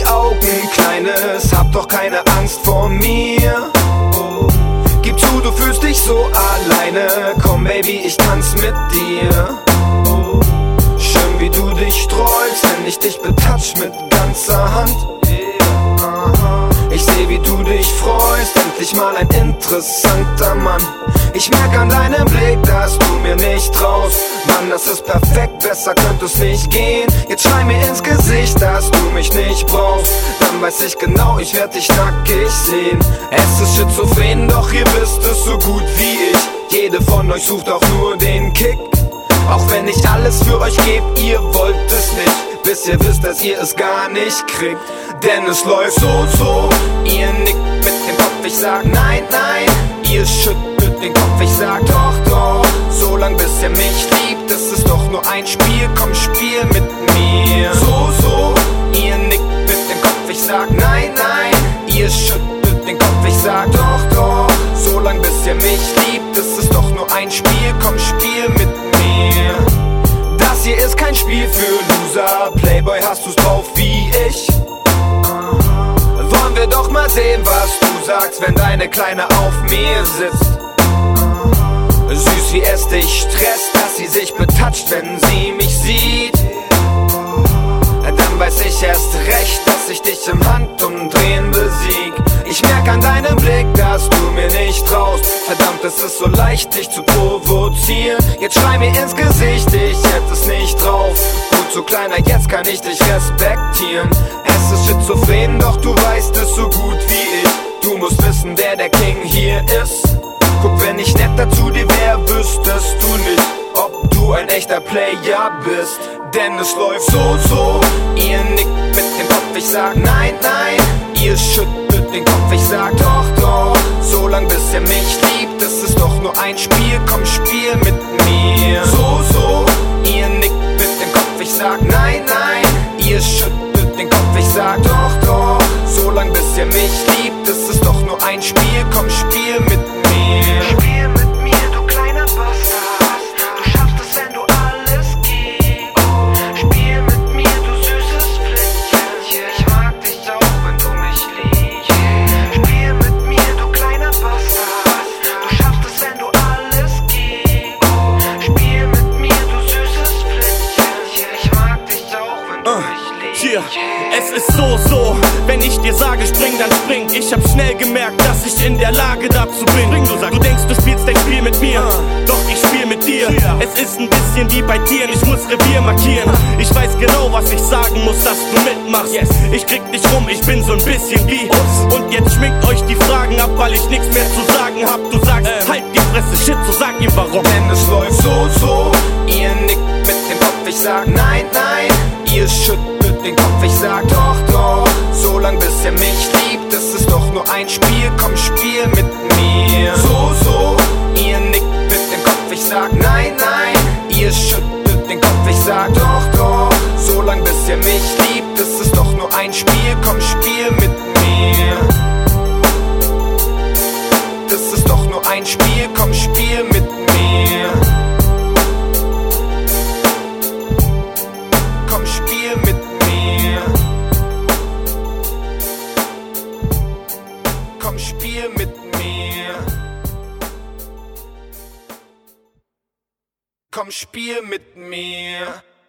die Augen, Kleines, hab doch keine Angst vor mir. Gib zu, du fühlst dich so alleine. Komm Baby, ich tanz mit dir. Schön wie du dich sträubst, wenn ich dich betatsch mit ganzer Hand. Ich seh wie du dich freust, endlich mal ein interessanter Mann. Ich merk an deinem Blick, dass du mir nicht traust. Mann, das ist perfekt, besser könnte es nicht gehen. Jetzt schrei mir ins Gesicht, dass du mich nicht brauchst. Dann weiß ich genau, ich werd dich nackig sehen. Es ist schizophren, doch ihr wisst es so gut wie ich. Jede von euch sucht auch nur den Kick. Auch wenn ich alles für euch geb, ihr wollt es nicht, bis ihr wisst, dass ihr es gar nicht kriegt. Denn es läuft so, ihr nickt mit dem Kopf, ich sag nein, nein. Ihr schüttelt den Kopf, ich sag doch, doch. So lang bis ihr mich liebt, es ist doch nur ein Spiel, komm spiel mit mir. So, ihr nickt mit dem Kopf, ich sag nein, nein. Ihr schüttelt den Kopf, ich sag doch, doch. So lang bis ihr mich liebt, es ist doch nur ein Spiel, komm spiel mit mir. Das hier ist kein Spiel für Loser, Playboy, hast du's drauf wie ich? Wollen wir doch mal sehen, was du sagst, wenn deine Kleine auf mir sitzt. Süß wie es dich stresst, dass sie sich betatscht, wenn sie mich sieht. Dann weiß ich erst recht, dass ich dich im Handumdrehen besieg. Ich merk an deinem Blick, dass du mir nicht traust. Verdammt, es ist so leicht, dich zu provozieren. Jetzt schrei mir ins Gesicht, ich hätte es nicht drauf. Gut, so Kleiner, jetzt kann ich dich respektieren. Es ist schizophren, doch du weißt es so gut wie ich. Du musst wissen, wer der King hier ist. Guck, wenn ich netter zu dir wär, wüsstest du nicht, ob du ein echter Player bist. Denn es läuft so, ihr nickt mit dem Kopf, ich sag nein, nein. Ihr schüttelt den Kopf, ich sag doch, doch. So lang bis ihr mich liebt, es ist doch nur ein Spiel, komm spiel mit mir. So, ihr nickt mit dem Kopf, ich sag nein, nein. Ihr schüttelt den Kopf, ich sag doch, doch. So lang bis ihr mich liebt, es ist doch nur ein Spiel, komm spiel mit mir. Spiel mit mir, du kleiner Bastard. Du schaffst es, wenn du alles gibst. Spiel mit mir, du süßes Flittchen. Ich mag dich auch, wenn du mich liebst. Spiel mit mir, du kleiner Bastard. Du schaffst es, wenn du alles gibst. Spiel mit mir, du süßes Flittchen. Ich mag dich auch, wenn du mich liebst. Es ist so, wenn ich dir sage spring, dann spring. Ich hab schnell gemerkt, dass ich in der Lage dazu bin. Du denkst, du spielst dein Spiel mit mir, doch ich spiel mit dir. Es ist ein bisschen wie bei Tieren, ich muss Revier markieren. Ich weiß genau, was ich sagen muss, dass du mitmachst. Ich krieg dich rum, ich bin so ein bisschen wie und jetzt schminkt euch die Fragen ab, weil ich nichts mehr zu sagen hab. Du sagst, halt die Fresse, shit, so sag ihm warum. Denn es läuft so, ihr nickt mit dem Kopf, ich sag nein, nein. Ihr schüttelt den Kopf, ich sag doch, doch. So lang bis ihr mich liebt, es ist doch nur ein Spiel, komm spiel mit mir. So, ihr nickt mit dem Kopf, ich sag nein, nein. Ihr schüttelt den Kopf, ich sag doch, doch. So lang bis ihr mich liebt, es ist doch nur ein Spiel, komm spiel mit mir. Das ist doch nur ein Spiel, komm spiel mit mir. Komm spiel mit mir. Komm spiel mit mir. Komm spiel mit mir.